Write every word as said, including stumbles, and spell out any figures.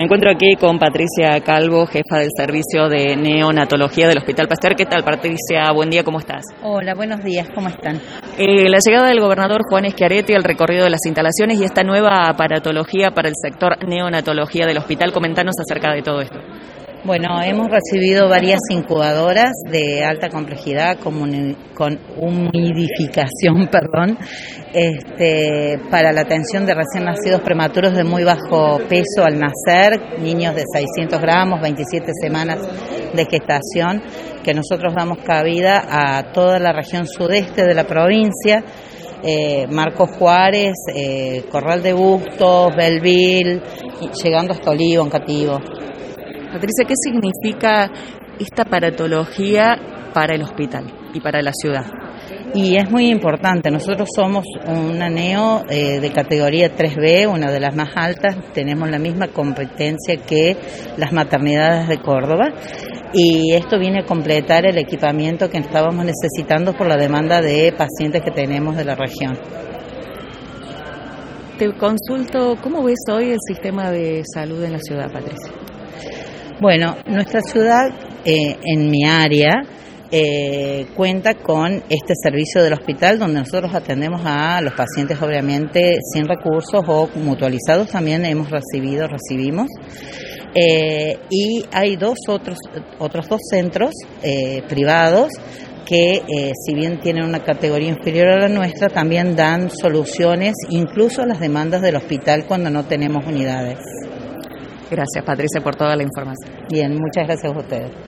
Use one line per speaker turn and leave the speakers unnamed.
Me encuentro aquí con Patricia Calvo, jefa del servicio de neonatología del Hospital Pasteur. ¿Qué tal, Patricia? Buen día, ¿cómo estás?
Hola, buenos días, ¿cómo están?
Eh, la llegada del gobernador Juan Schiaretti, el recorrido de las instalaciones y esta nueva aparatología para el sector neonatología del hospital. Comentanos acerca de todo esto.
Bueno, hemos recibido varias incubadoras de alta complejidad con humidificación, perdón, este, para la atención de recién nacidos prematuros de muy bajo peso al nacer, niños de seiscientos gramos, veintisiete semanas de gestación, que nosotros damos cabida a toda la región sudeste de la provincia. Eh, Marcos Juárez, eh, Corral de Bustos, Belleville, llegando hasta Olivo, en Cativo.
Patricia, ¿qué significa esta aparatología para el hospital y para la ciudad?
Y es muy importante, nosotros somos una neo eh, de categoría tres B, una de las más altas, tenemos la misma competencia que las maternidades de Córdoba, y esto viene a completar el equipamiento que estábamos necesitando por la demanda de pacientes que tenemos de la región.
Te consulto, ¿cómo ves hoy el sistema de salud en la ciudad, Patricia?
Bueno, nuestra ciudad, eh, en mi área, eh, cuenta con este servicio del hospital donde nosotros atendemos a los pacientes obviamente sin recursos o mutualizados, también hemos recibido, recibimos. Eh, y hay dos otros, otros dos centros eh, privados que eh, si bien tienen una categoría inferior a la nuestra, también dan soluciones incluso a las demandas del hospital cuando no tenemos unidades.
Gracias, Patricia, por toda la información.
Bien, muchas gracias a ustedes.